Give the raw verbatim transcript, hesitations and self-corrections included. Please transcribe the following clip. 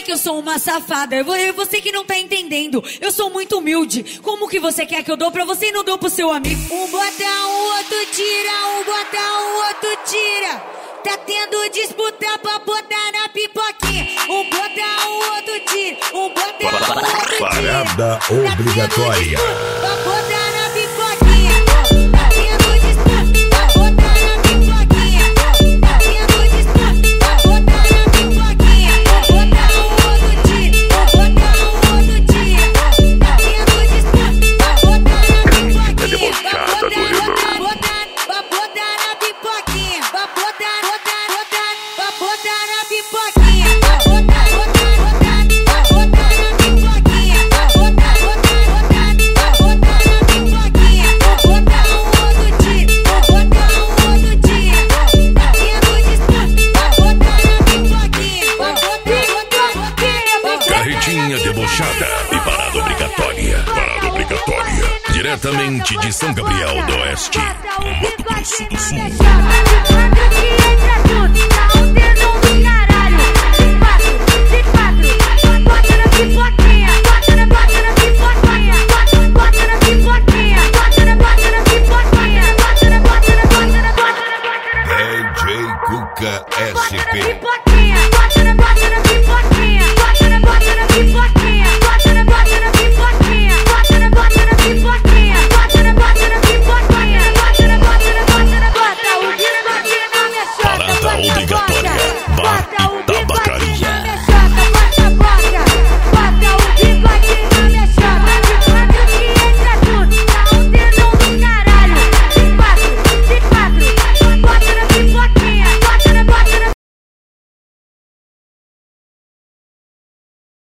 que eu sou uma safada. Eu, eu, você que não tá entendendo. Eu sou muito humilde. Como que você quer que eu dou pra você e não dou pro seu amigo? Um bota, um outro tira. Um bota, um outro tira. Tá tendo disputa pra botar na pipoquinha. Um bota, um outro tira. Um bota, um outro tira. Parada obrigatória. Pra botar na pipoquinha. Tá tendo disputa pra botar na pipoquinha. Tá tendo disputa pra botar na pipoquinha. Um bota, um outro tira. Um bota, um outro tira. Tá tendo disputa pra botar na pipoquinha. Pra botar, botar, pra botar na pipoquinha. Pra botar, botar, botar, pra botar na pipoquinha. Pra botar, botar, botar, pra botar na pipoquinha. Pra botar, botar, botar, pra botar na pipoquinha. Vou botar um outro tiro, vou botar um outro tiro. Tá tendo disputa pra botar na pipoquinha. Pra botar, botar, botar, pra botar. Carretinha debochada e parada obrigatória. Parada obrigatória. Diretamente de São Gabriel do Oeste, Mato Grosso do Sul. Quando que entra tudo.